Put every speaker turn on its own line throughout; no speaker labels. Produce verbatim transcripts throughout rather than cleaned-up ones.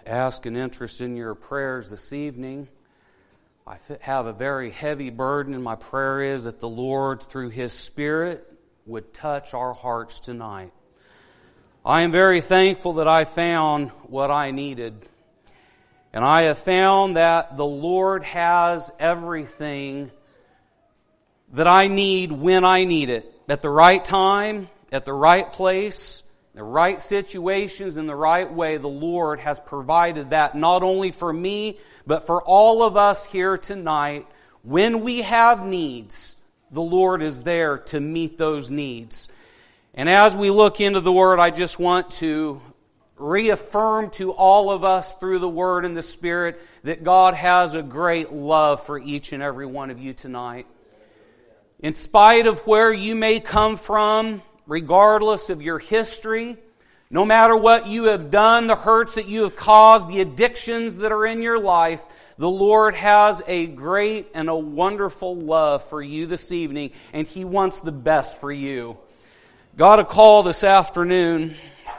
ask an interest in your prayers this evening. I have a very heavy burden, and my prayer is that the Lord, through His Spirit, would touch our hearts tonight. I am very thankful that I found what I needed. And I have found that the Lord has everything that I need when I need it. At the right time, at the right place, the right situations, in the right way. The Lord has provided that not only for me, but for all of us here tonight. When we have needs, the Lord is there to meet those needs. And as we look into the Word, I just want to reaffirm to all of us through the Word and the Spirit that God has a great love for each and every one of you tonight. In spite of where you may come from, regardless of your history, no matter what you have done, the hurts that you have caused, the addictions that are in your life, the Lord has a great and a wonderful love for you this evening, and He wants the best for you. Got a call this afternoon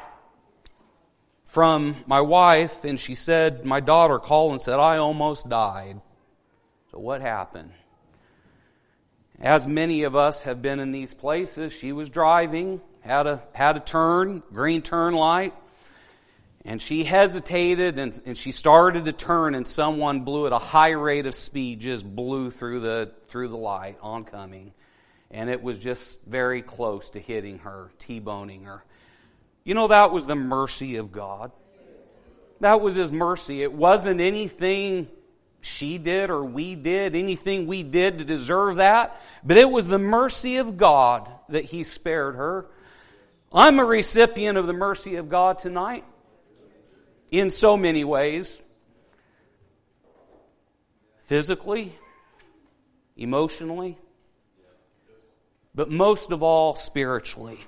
from my wife, and she said, my daughter called and said, I almost died. So what happened? As many of us have been in these places, she was driving, had a had a turn, green turn light, and she hesitated and, and she started to turn, and someone blew at a high rate of speed, just blew through the through the light oncoming. And it was just very close to hitting her, T-boning her. You know, that was the mercy of God. That was His mercy. It wasn't anything she did or we did, anything we did to deserve that. But it was the mercy of God that He spared her. I'm a recipient of the mercy of God tonight in so many ways. Physically, emotionally, but most of all spiritually.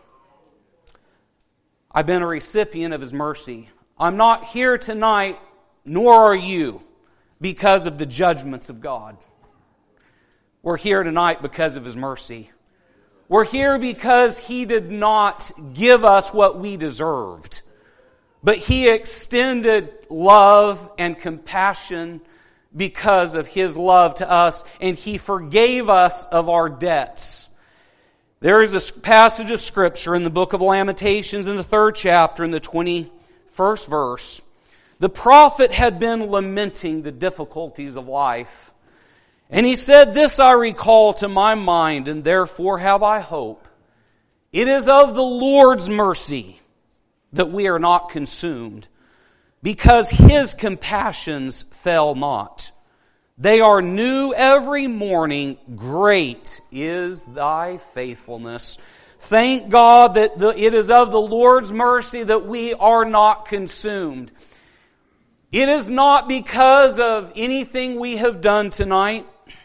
I've been a recipient of His mercy. I'm not here tonight, nor are you, because of the judgments of God. We're here tonight because of His mercy. We're here because He did not give us what we deserved, but He extended love and compassion because of His love to us, and He forgave us of our debts. There is a passage of Scripture in the book of Lamentations in the third chapter in the twenty-first verse. The prophet had been lamenting the difficulties of life. And he said, this I recall to my mind, and therefore have I hope. It is of the Lord's mercy that we are not consumed, because His compassions fail not. They are new every morning. Great is thy faithfulness. Thank God that the, it is of the Lord's mercy that we are not consumed. It is not because of anything we have done tonight.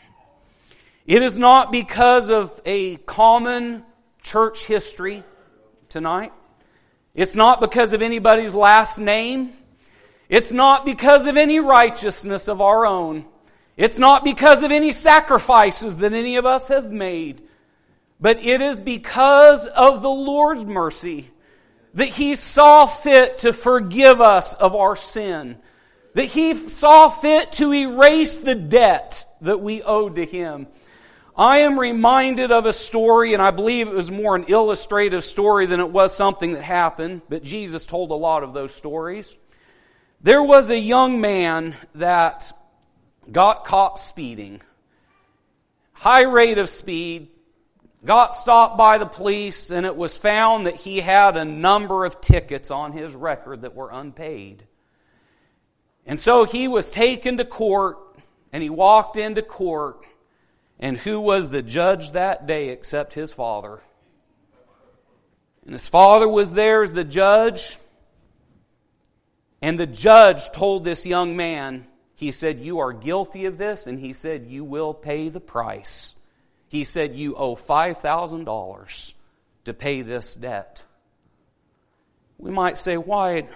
It is not because of a common church history tonight. It's not because of anybody's last name. It's not because of any righteousness of our own. It's not because of any sacrifices that any of us have made. But it is because of the Lord's mercy that He saw fit to forgive us of our sin. That He saw fit to erase the debt that we owed to Him. I am reminded of a story, and I believe it was more an illustrative story than it was something that happened, but Jesus told a lot of those stories. There was a young man that got caught speeding. High rate of speed, got stopped by the police, and it was found that he had a number of tickets on his record that were unpaid. And so he was taken to court, and he walked into court, and who was the judge that day except his father? And his father was there as the judge, and the judge told this young man, he said, you are guilty of this, and he said, you will pay the price. He said, you owe five thousand dollars to pay this debt. We might say, why,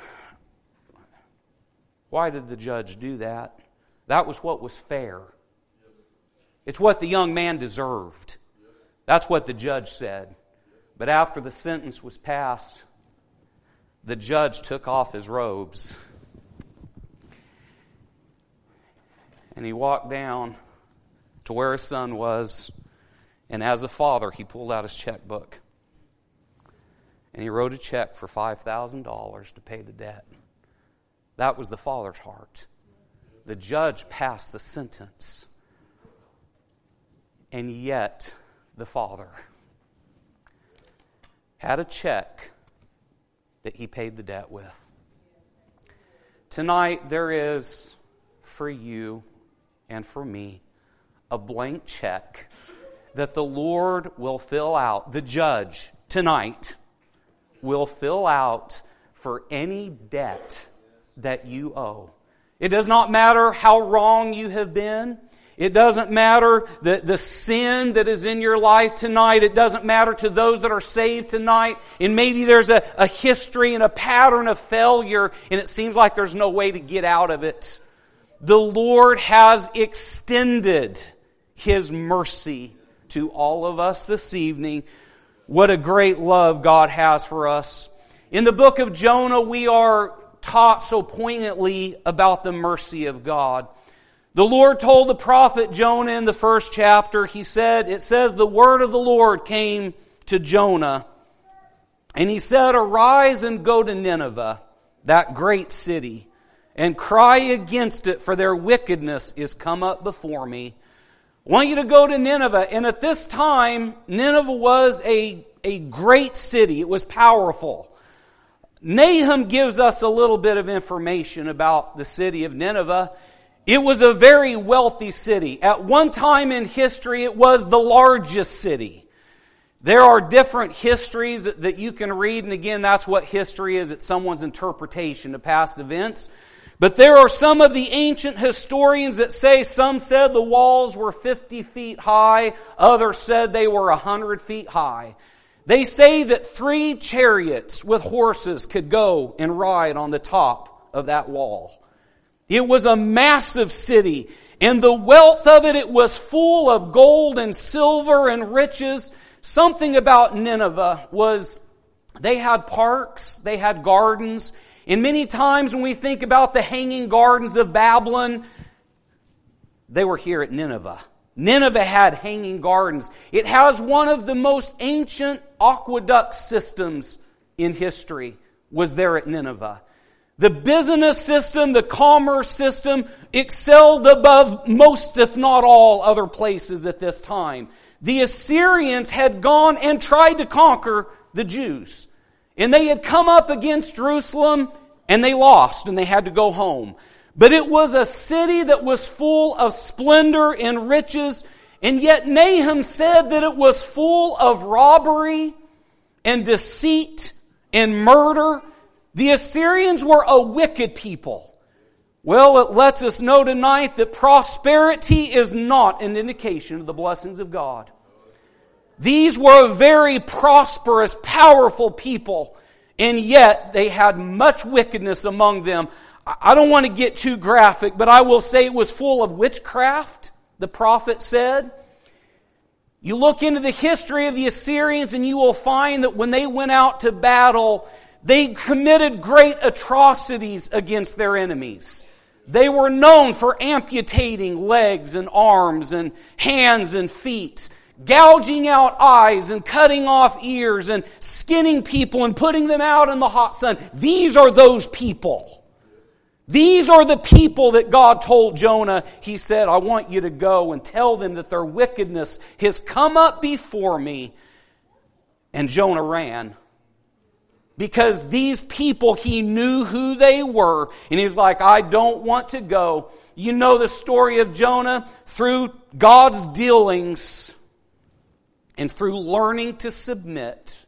why did the judge do that? That was what was fair. It's what the young man deserved. That's what the judge said. But after the sentence was passed, the judge took off his robes. And he walked down to where his son was, and as a father, he pulled out his checkbook. And he wrote a check for five thousand dollars to pay the debt. That was the father's heart. The judge passed the sentence. And yet, the father had a check that he paid the debt with. Tonight, there is, for you and for me, a blank check that the Lord will fill out. The judge, tonight, will fill out for any debt that you owe. It does not matter how wrong you have been. It doesn't matter the, the sin that is in your life tonight. It doesn't matter to those that are saved tonight. And maybe there's a, a history and a pattern of failure, and it seems like there's no way to get out of it. The Lord has extended His mercy to all of us this evening. What a great love God has for us. In the book of Jonah, we are taught so poignantly about the mercy of God. The Lord told the prophet Jonah in the first chapter, He said, it says, the word of the Lord came to Jonah. And He said, arise and go to Nineveh, that great city, and cry against it, for their wickedness is come up before me. I want you to go to Nineveh. And at this time, Nineveh was a, a great city. It was powerful. Nahum gives us a little bit of information about the city of Nineveh. It was a very wealthy city. At one time in history, it was the largest city. There are different histories that you can read, and again, that's what history is. It's someone's interpretation of past events. But there are some of the ancient historians that say, some said the walls were fifty feet high, others said they were one hundred feet high. They say that three chariots with horses could go and ride on the top of that wall. It was a massive city, and the wealth of it, it was full of gold and silver and riches. Something about Nineveh was they had parks, they had gardens, and many times when we think about the hanging gardens of Babylon, they were here at Nineveh. Nineveh had hanging gardens. It has one of the most ancient aqueduct systems in history, was there at Nineveh. The business system, the commerce system, excelled above most, if not all, other places at this time. The Assyrians had gone and tried to conquer the Jews. And they had come up against Jerusalem, and they lost, and they had to go home. But it was a city that was full of splendor and riches, and yet Nahum said that it was full of robbery and deceit and murder. The Assyrians were a wicked people. Well, it lets us know tonight that prosperity is not an indication of the blessings of God. These were a very prosperous, powerful people, and yet they had much wickedness among them. I don't want to get too graphic, but I will say it was full of witchcraft, the prophet said. You look into the history of the Assyrians and you will find that when they went out to battle, they committed great atrocities against their enemies. They were known for amputating legs and arms and hands and feet, gouging out eyes and cutting off ears and skinning people and putting them out in the hot sun. These are those people. These are the people that God told Jonah. He said, I want you to go and tell them that their wickedness has come up before me. And Jonah ran. Because these people, he knew who they were. And he's like, I don't want to go. You know the story of Jonah. Through God's dealings and through learning to submit,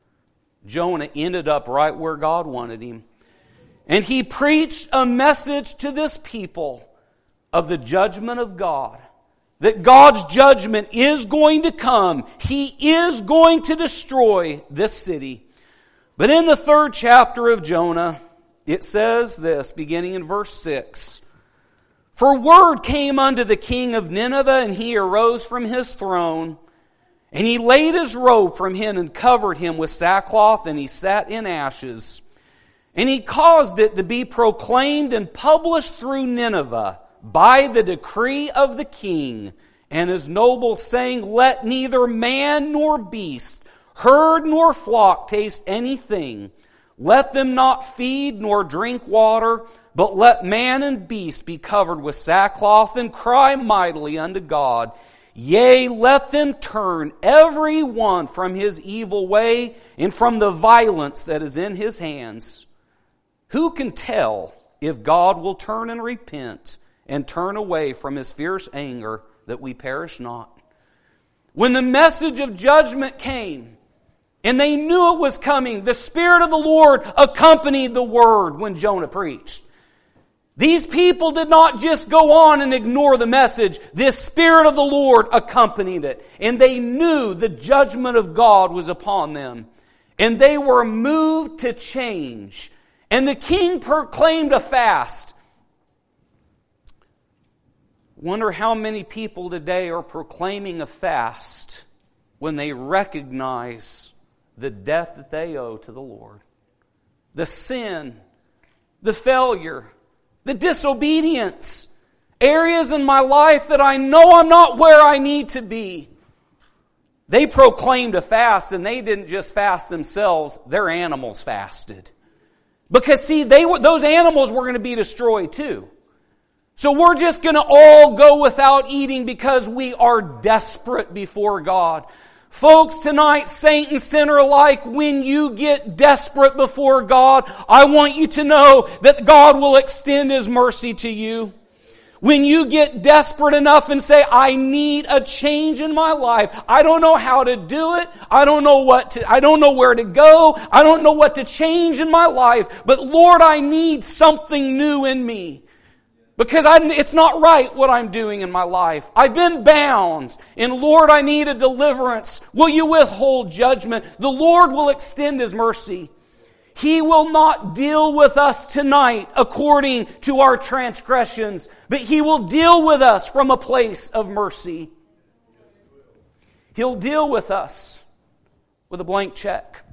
Jonah ended up right where God wanted him. And he preached a message to this people of the judgment of God. That God's judgment is going to come. He is going to destroy this city. But in the third chapter of Jonah, it says this, beginning in verse six. For word came unto the king of Nineveh, and he arose from his throne, and he laid his robe from him and covered him with sackcloth, and he sat in ashes. And he caused it to be proclaimed and published through Nineveh by the decree of the king and his nobles, saying, let neither man nor beast, herd nor flock taste anything. Let them not feed nor drink water, but let man and beast be covered with sackcloth and cry mightily unto God. Yea, let them turn every one from his evil way and from the violence that is in his hands. Who can tell if God will turn and repent and turn away from his fierce anger that we perish not? When the message of judgment came, and they knew it was coming, the Spirit of the Lord accompanied the word when Jonah preached. These people did not just go on and ignore the message. The Spirit of the Lord accompanied it. And they knew the judgment of God was upon them. And they were moved to change. And the king proclaimed a fast. Wonder how many people today are proclaiming a fast when they recognize the debt that they owe to the Lord. The sin, the failure, the disobedience, areas in my life that I know I'm not where I need to be. They proclaimed a fast, and they didn't just fast themselves, their animals fasted. Because see, they were, those animals were going to be destroyed too. So we're just going to all go without eating because we are desperate before God. Folks, tonight, saint and sinner alike, when you get desperate before God, I want you to know that God will extend His mercy to you. When you get desperate enough and say, I need a change in my life. I don't know how to do it. I don't know what to, I don't know where to go. I don't know what to change in my life. But Lord, I need something new in me. Because I, it's not right what I'm doing in my life. I've been bound. And Lord, I need a deliverance. Will you withhold judgment? The Lord will extend His mercy. He will not deal with us tonight according to our transgressions, but He will deal with us from a place of mercy. He'll deal with us with a blank check.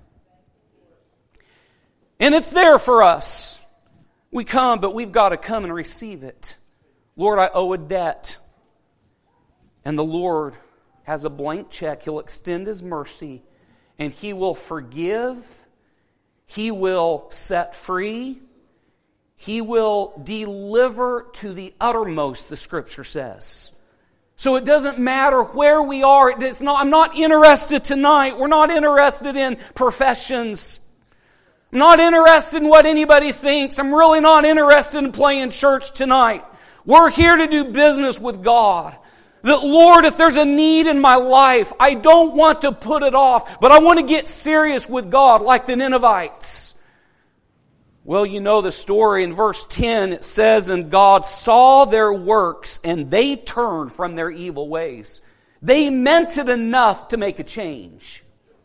And it's there for us. We come, but we've got to come and receive it. Lord, I owe a debt. And the Lord has a blank check. He'll extend His mercy, and He will forgive. He will set free. He will deliver to the uttermost, the Scripture says. So it doesn't matter where we are. It's not, I'm not interested tonight. We're not interested in professions. I'm not interested in what anybody thinks. I'm really not interested in playing church tonight. We're here to do business with God. That, Lord, if there's a need in my life, I don't want to put it off, but I want to get serious with God like the Ninevites. Well, you know the story. In verse ten, it says, and God saw their works, and they turned from their evil ways. They meant it enough to make a change.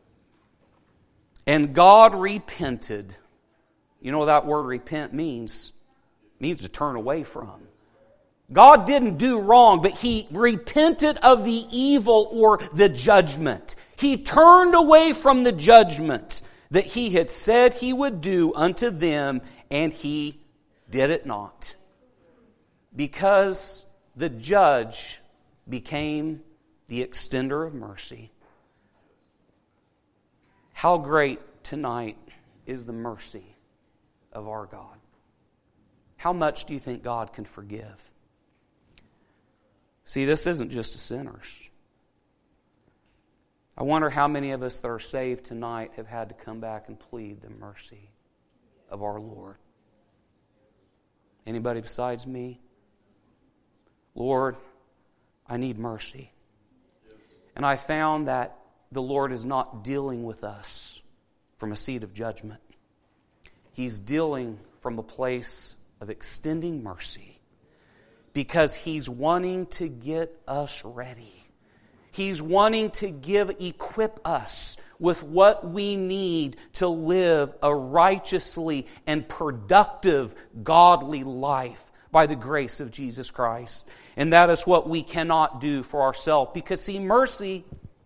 And God repented. You know what that word repent means? It means to turn away from. God didn't do wrong, but He repented of the evil or the judgment. He turned away from the judgment that He had said He would do unto them, and He did it not. Because the judge became the extender of mercy. How great tonight is the mercy of our God. How much do you think God can forgive? See, this isn't just to sinners. I wonder how many of us that are saved tonight have had to come back and plead the mercy of our Lord. Anybody besides me? Lord, I need mercy. And I found that the Lord is not dealing with us from a seat of judgment. He's dealing from a place of extending mercy because He's wanting to get us ready. He's wanting to give, equip us with what we need to live a righteously and productive, godly life by the grace of Jesus Christ. And that is what we cannot do for ourselves. Because see, mercy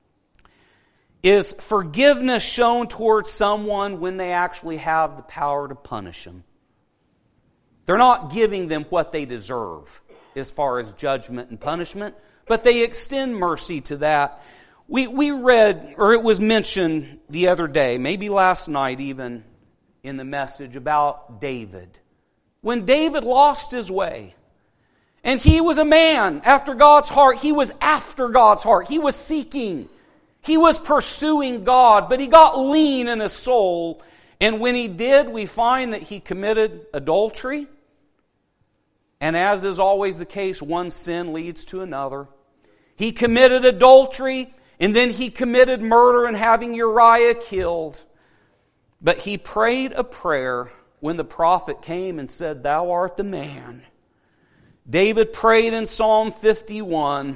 is forgiveness shown towards someone when they actually have the power to punish them. They're not giving them what they deserve. as far as judgment and punishment, but they extend mercy to that. We we read, or it was mentioned the other day, maybe last night even, in the message about David. When David lost his way, and he was a man after God's heart, he was after God's heart, he was seeking, he was pursuing God, but he got lean in his soul, and when he did, we find that he committed adultery, and as is always the case, one sin leads to another. He committed adultery, and then he committed murder and having Uriah killed. But he prayed a prayer when the prophet came and said, "Thou art the man." David prayed in Psalm fifty-one.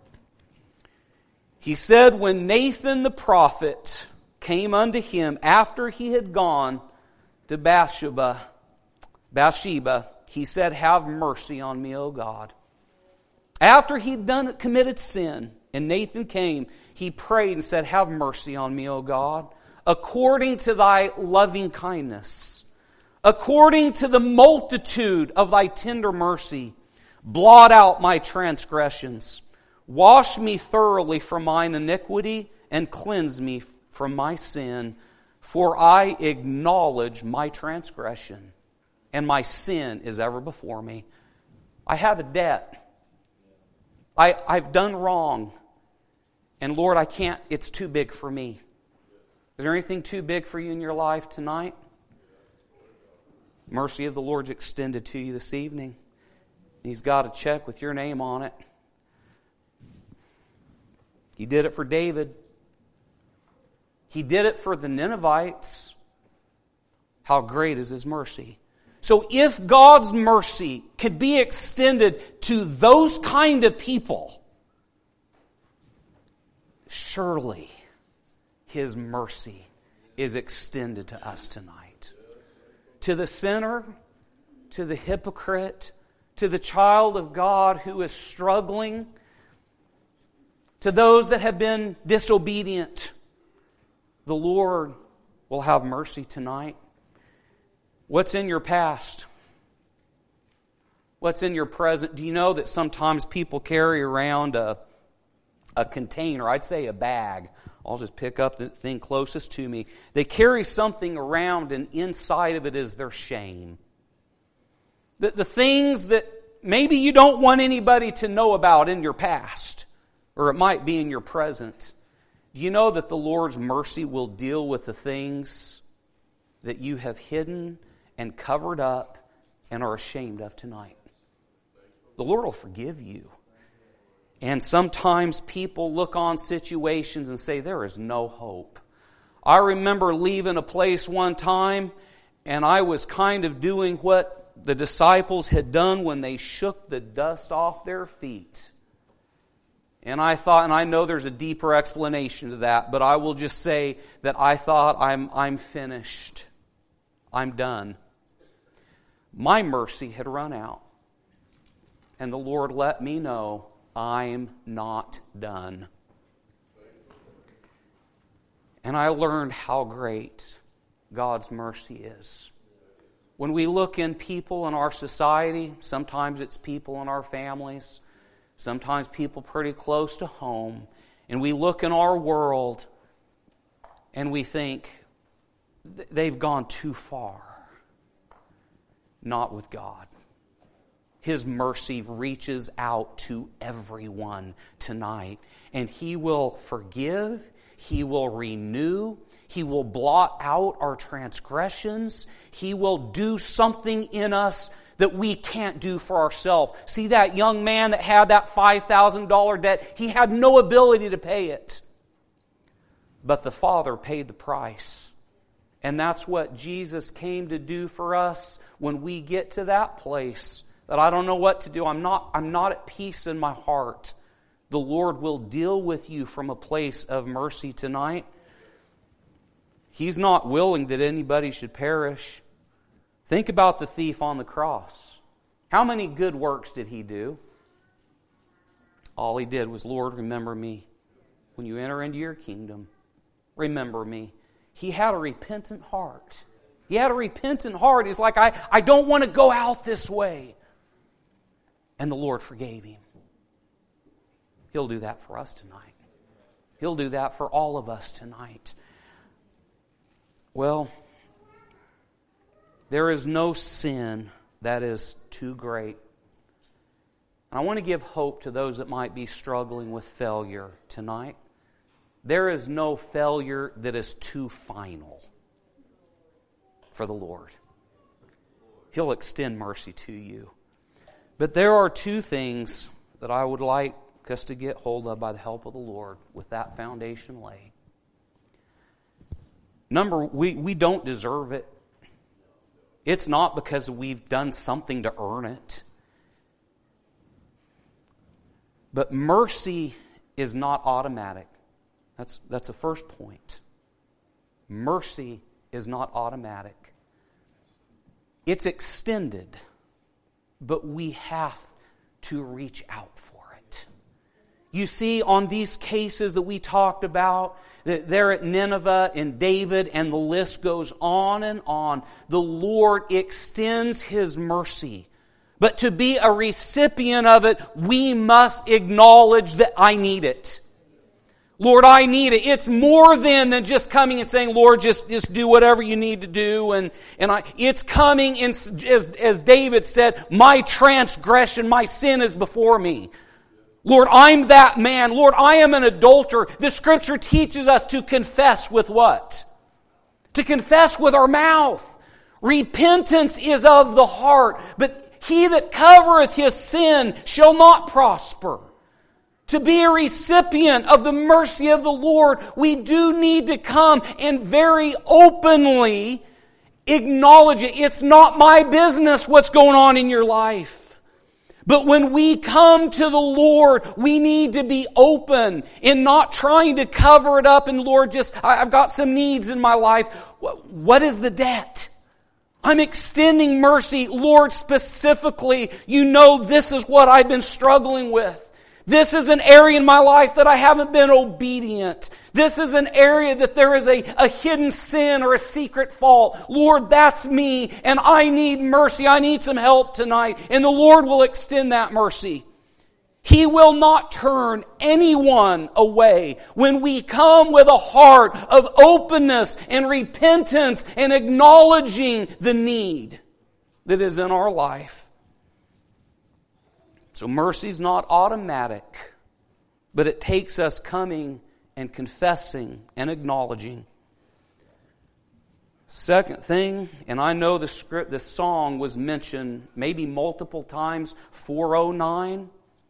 He said, when Nathan the prophet came unto him after he had gone to Bathsheba, Bathsheba, he said, "Have mercy on me, O God." After he'd done committed sin, and Nathan came, he prayed and said, "Have mercy on me, O God, according to thy loving kindness, according to the multitude of thy tender mercy, blot out my transgressions. Wash me thoroughly from mine iniquity, and cleanse me from my sin. For I acknowledge my transgression, and my sin is ever before me." I have a debt. I, I've done wrong. And Lord, I can't, it's too big for me. Is there anything too big for you in your life tonight? Mercy of the Lord's extended to you this evening. He's got a check with your name on it. He did it for David. He did it for the Ninevites. How great is His mercy? So if God's mercy could be extended to those kind of people, surely His mercy is extended to us tonight. To the sinner, to the hypocrite, to the child of God who is struggling, to those that have been disobedient, the Lord will have mercy tonight. What's in your past? What's in your present? Do you know that sometimes people carry around a, a container, I'd say a bag. I'll just pick up the thing closest to me. They carry something around, and inside of it is their shame. The, the things that maybe you don't want anybody to know about in your past, or it might be in your present. Do you know that the Lord's mercy will deal with the things that you have hidden and covered up and are ashamed of tonight? The Lord will forgive you. And sometimes people look on situations and say, there is no hope. I remember leaving a place one time, and I was kind of doing what the disciples had done when they shook the dust off their feet. And I thought, and I know there's a deeper explanation to that, but I will just say that I thought, I'm, I'm finished. I'm done. My mercy had run out. And the Lord let me know, I'm not done. And I learned how great God's mercy is. When we look in people in our society, sometimes it's people in our families, sometimes people pretty close to home, and we look in our world and we think, they've gone too far. Not with God. His mercy reaches out to everyone tonight. And He will forgive. He will renew. He will blot out our transgressions. He will do something in us that we can't do for ourselves. See that young man that had that five thousand dollars debt? He had no ability to pay it. But the Father paid the price. And that's what Jesus came to do for us when we get to that place. That I don't know what to do. I'm not, I'm not at peace in my heart. The Lord will deal with you from a place of mercy tonight. He's not willing that anybody should perish. Think about the thief on the cross. How many good works did he do? All he did was, Lord, remember me. When you enter into your kingdom, remember me. He had a repentant heart. He had a repentant heart. He's like, I, I don't want to go out this way. and the Lord forgave him. He'll do that for us tonight. He'll do that for all of us tonight. Well, there is no sin that is too great. And I want to give hope to those that might be struggling with failure tonight. There is no failure that is too final for the Lord. He'll extend mercy to you. But there are two things that I would like us to get hold of by the help of the Lord with that foundation laid. Number, we, we don't deserve it. It's not because we've done something to earn it. But mercy is not automatic. That's, that's the first point. Mercy is not automatic. It's extended, but we have to reach out for it. You see, on these cases that we talked about, there at Nineveh and David, and the list goes on and on, the Lord extends His mercy. But to be a recipient of it, we must acknowledge that I need it. Lord, I need it. It's more than, than just coming and saying, Lord, just, just do whatever you need to do. And, and I, it's coming, in, as, as David said, my transgression, my sin is before me. Lord, I'm that man. Lord, I am an adulterer. The Scripture teaches us to confess with what? To confess with our mouth. Repentance is of the heart, but he that covereth his sin shall not prosper. To be a recipient of the mercy of the Lord, we do need to come and very openly acknowledge it. It's not my business what's going on in your life. But when we come to the Lord, we need to be open and not trying to cover it up. And Lord, just, I've got some needs in my life. What is the debt? I'm extending mercy. Lord, specifically, you know this is what I've been struggling with. This is an area in my life that I haven't been obedient. This is an area that there is a, a hidden sin or a secret fault. Lord, that's me, and I need mercy. I need some help tonight. And the Lord will extend that mercy. He will not turn anyone away when we come with a heart of openness and repentance and acknowledging the need that is in our life. So mercy is not automatic, but it takes us coming and confessing and acknowledging. Second thing, and I know the script, this song was mentioned maybe multiple times, four oh nine.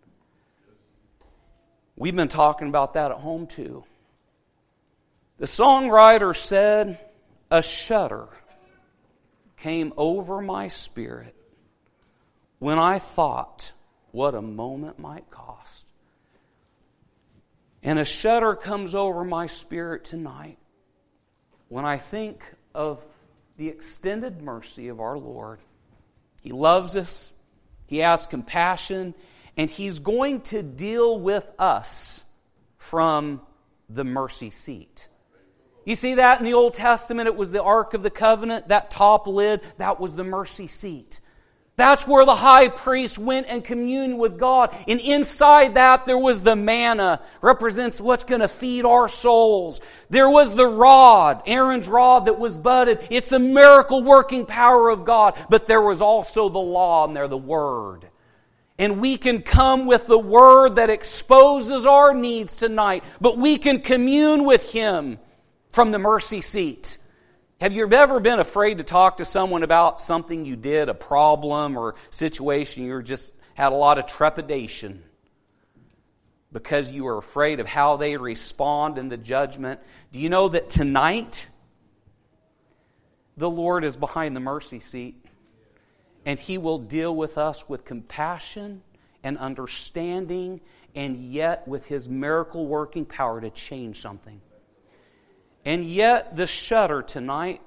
We've been talking about that at home too. The songwriter said, a shudder came over my spirit when I thought what a moment might cost. And a shudder comes over my spirit tonight when I think of the extended mercy of our Lord. He loves us. He has compassion. And He's going to deal with us from the mercy seat. You see that in the Old Testament? It was the Ark of the Covenant. That top lid, that was the mercy seat. That's where the high priest went and communed with God. And inside that there was the manna, represents what's going to feed our souls. There was the rod, Aaron's rod that was budded. It's the miracle working power of God. But there was also the law in there, the Word. And we can come with the Word that exposes our needs tonight. But we can commune with Him from the mercy seat. Have you ever been afraid to talk to someone about something you did, a problem or situation, you just had a lot of trepidation because you were afraid of how they respond in the judgment? Do you know that tonight the Lord is behind the mercy seat and He will deal with us with compassion and understanding, and yet with His miracle working power to change something? And yet the shudder tonight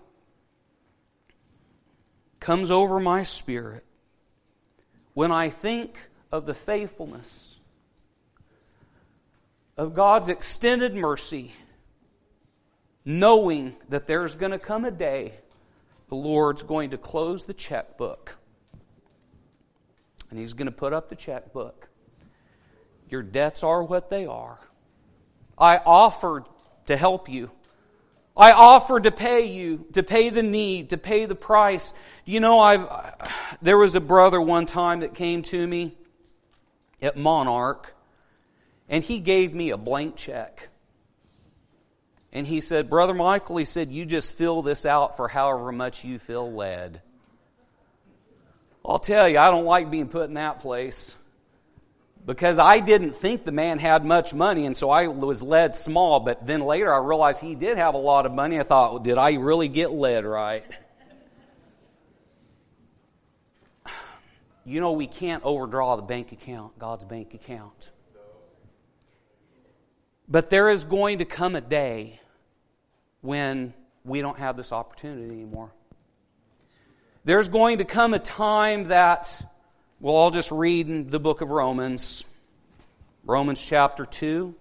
comes over my spirit when I think of the faithfulness of God's extended mercy, knowing that there's going to come a day the Lord's going to close the checkbook and He's going to put up the checkbook. Your debts are what they are. I offered to help you. I offered to pay you, to pay the need, to pay the price. You know, I've there was a brother one time that came to me at Monarch, and he gave me a blank check. And he said, Brother Michael, he said, you just fill this out for however much you feel led. I'll tell you, I don't like being put in that place. Because I didn't think the man had much money, and so I was led small. But then later I realized he did have a lot of money. I thought, well, did I really get led right? You know, we can't overdraw the bank account, God's bank account. But there is going to come a day when we don't have this opportunity anymore. There's going to come a time that, well, I'll just read in the book of Romans, Romans chapter two,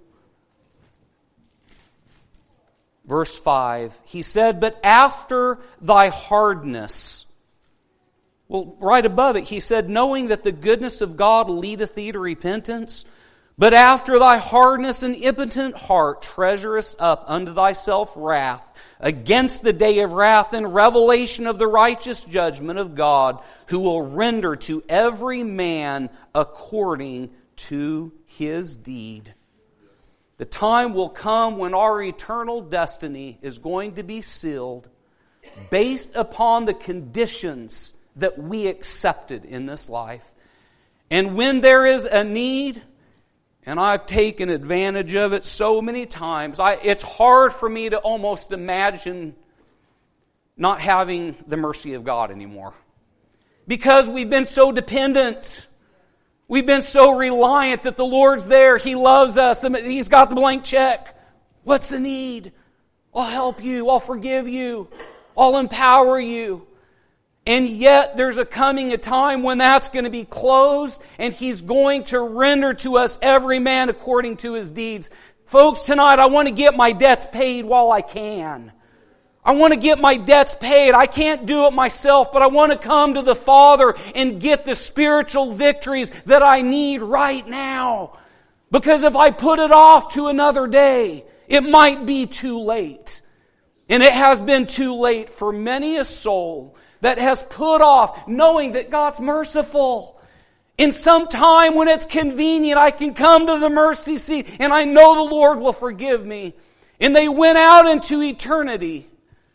verse five. He said, but after thy hardness, well, right above it, he said, knowing that the goodness of God leadeth thee to repentance, but after thy hardness and impotent heart treasurest up unto thyself wrath against the day of wrath and revelation of the righteous judgment of God, who will render to every man according to his deed. The time will come when our eternal destiny is going to be sealed based upon the conditions that we accepted in this life. And when there is a need, and I've taken advantage of it so many times, I, it's hard for me to almost imagine not having the mercy of God anymore. Because we've been so dependent. We've been so reliant that the Lord's there. He loves us. He's got the blank check. What's the need? I'll help you. I'll forgive you. I'll empower you. And yet there's a coming a time when that's going to be closed, and He's going to render to us every man according to his deeds. Folks, tonight I want to get my debts paid while I can. I want to get my debts paid. I can't do it myself, but I want to come to the Father and get the spiritual victories that I need right now. Because if I put it off to another day, it might be too late. And it has been too late for many a soul that has put off, knowing that God's merciful. In some time when it's convenient, I can come to the mercy seat and I know the Lord will forgive me. And they went out into eternity,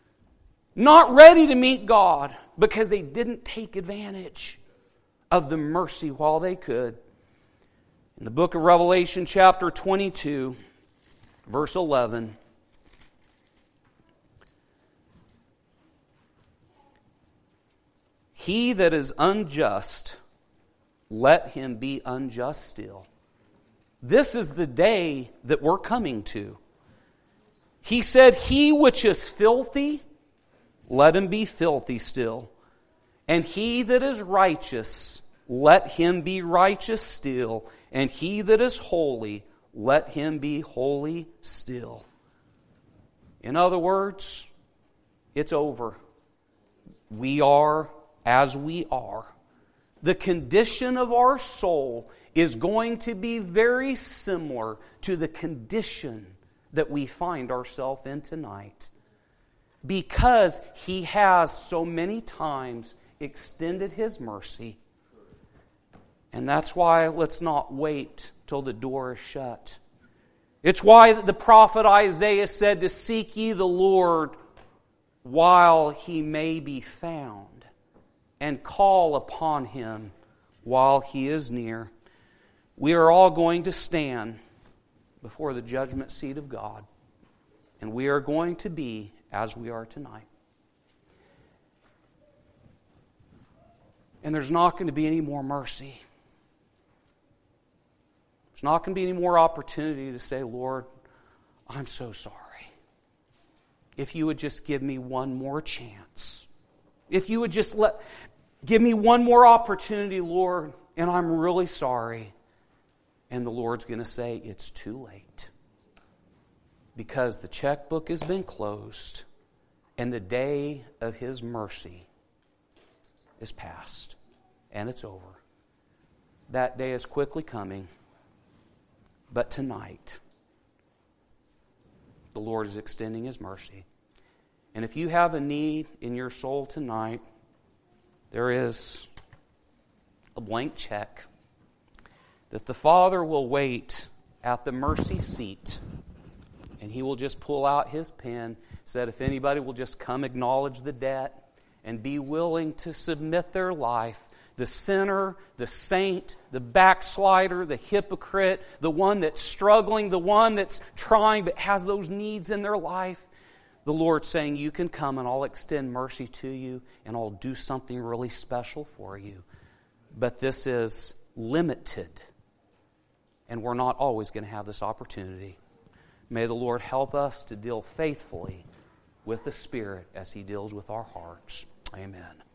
not ready to meet God, because they didn't take advantage of the mercy while they could. In the book of Revelation, chapter twenty-two, verse eleven, he that is unjust, let him be unjust still. This is the day that we're coming to. He said, he which is filthy, let him be filthy still. And he that is righteous, let him be righteous still. And he that is holy, let him be holy still. In other words, it's over. We are as we are. The condition of our soul is going to be very similar to the condition that we find ourselves in tonight. Because He has so many times extended His mercy. And that's why let's not wait till the door is shut. It's why the prophet Isaiah said to seek ye the Lord while He may be found, and call upon Him while He is near. We are all going to stand before the judgment seat of God, and we are going to be as we are tonight. And there's not going to be any more mercy. There's not going to be any more opportunity to say, Lord, I'm so sorry. If you would just give me one more chance. If you would just let, give me one more opportunity, Lord, and I'm really sorry. And the Lord's going to say, it's too late. Because the checkbook has been closed and the day of His mercy is past and it's over. that day is quickly coming. But tonight, the Lord is extending His mercy. And if you have a need in your soul tonight, there is a blank check that the Father will wait at the mercy seat, and He will just pull out His pen, said if anybody will just come acknowledge the debt and be willing to submit their life, the sinner, the saint, the backslider, the hypocrite, the one that's struggling, the one that's trying but has those needs in their life, the Lord's saying, you can come and I'll extend mercy to you and I'll do something really special for you. But this is limited, and we're not always going to have this opportunity. May the Lord help us to deal faithfully with the Spirit as He deals with our hearts. Amen.